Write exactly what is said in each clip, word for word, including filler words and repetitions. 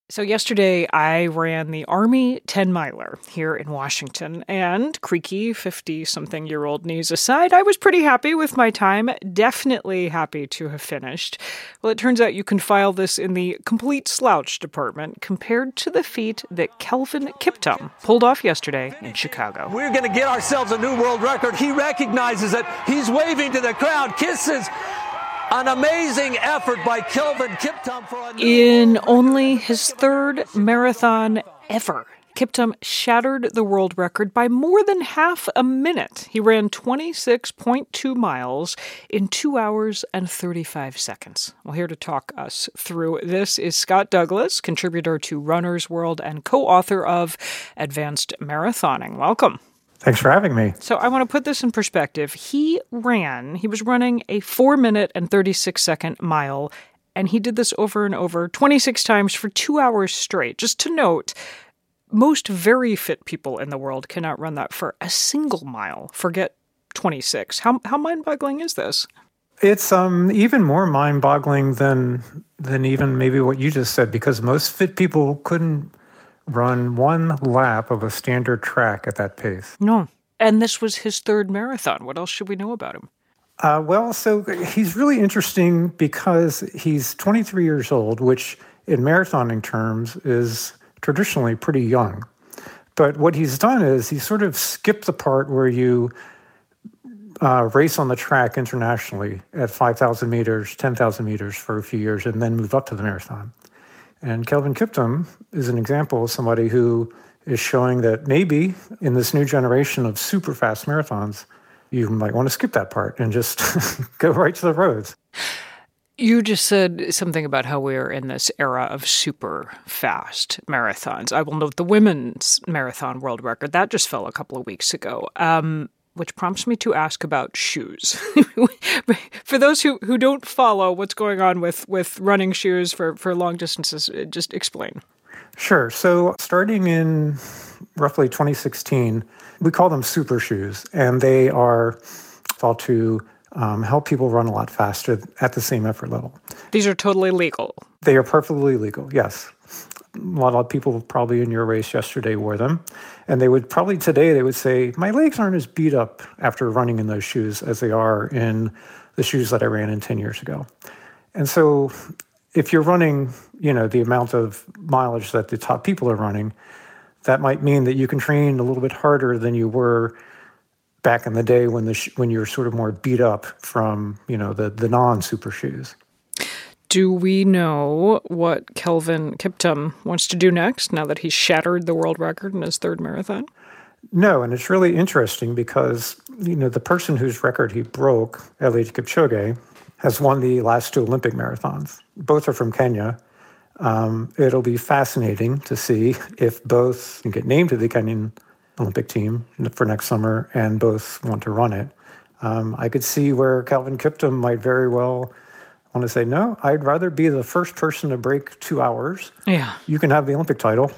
So yesterday, I ran the Army ten-miler here in Washington, and creaky fifty-something-year-old knees aside, I was pretty happy with my time, definitely happy to have finished. Well, it turns out you can file this in the complete slouch department compared to the feat that Kelvin Kiptum pulled off yesterday in Chicago. We're going to get ourselves a new world record. He recognizes it. He's waving to the crowd, kisses. An amazing effort by Kelvin Kiptum for a new In only his third marathon ever, Kiptum shattered the world record by more than half a minute. He ran twenty-six point two miles in two hours and thirty-five seconds. Well, here to talk us through this is Scott Douglas, contributor to Runner's World and co-author of Advanced Marathoning. Welcome. Thanks for having me. So I want to put this in perspective. He ran, he was running a four minute and thirty-six second mile, and he did this over and over twenty-six times for two hours straight. Just to note, most very fit people in the world cannot run that for a single mile. Forget twenty-six. How how mind-boggling is this? It's um even more mind-boggling than than even maybe what you just said, because most fit people couldn't run one lap of a standard track at that pace. No. And this was his third marathon. What else should we know about him? Uh, well, so he's really interesting because he's twenty-three years old, which in marathoning terms is traditionally pretty young. But what he's done is he sort of skipped the part where you uh, race on the track internationally at five thousand meters, ten thousand meters for a few years, and then move up to the marathon. And Kelvin Kiptum is an example of somebody who is showing that maybe in this new generation of super fast marathons, you might want to skip that part and just go right to the roads. You just said something about how we're in this era of super fast marathons. I will note the women's marathon world record. That just fell a couple of weeks ago. Um, which prompts me to ask about shoes. For those who, who don't follow what's going on with, with running shoes for, for long distances, just explain. Sure. So starting in roughly twenty sixteen, we call them super shoes, and they are thought to um, help people run a lot faster at the same effort level. These are totally legal. They are perfectly legal, yes. A lot of people probably in your race yesterday wore them. And they would probably today, they would say, my legs aren't as beat up after running in those shoes as they are in the shoes that I ran in ten years ago. And so if you're running, you know, the amount of mileage that the top people are running, that might mean that you can train a little bit harder than you were back in the day when the sh- when you're sort of more beat up from, you know, the, the non-super shoes. Do we know what Kelvin Kiptum wants to do next, now that he's shattered the world record in his third marathon? No, and it's really interesting because, you know, the person whose record he broke, Eliud Kipchoge, has won the last two Olympic marathons. Both are from Kenya. Um, it'll be fascinating to see if both can get named to the Kenyan Olympic team for next summer and both want to run it. Um, I could see where Kelvin Kiptum might very well want to say, no, I'd rather be the first person to break two hours. Yeah. You can have the Olympic title.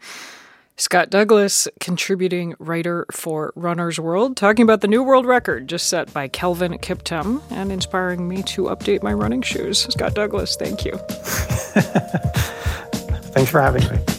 Scott Douglas, contributing writer for Runner's World, talking about the new world record just set by Kelvin Kiptum and inspiring me to update my running shoes. Scott Douglas, thank you. Thanks for having me.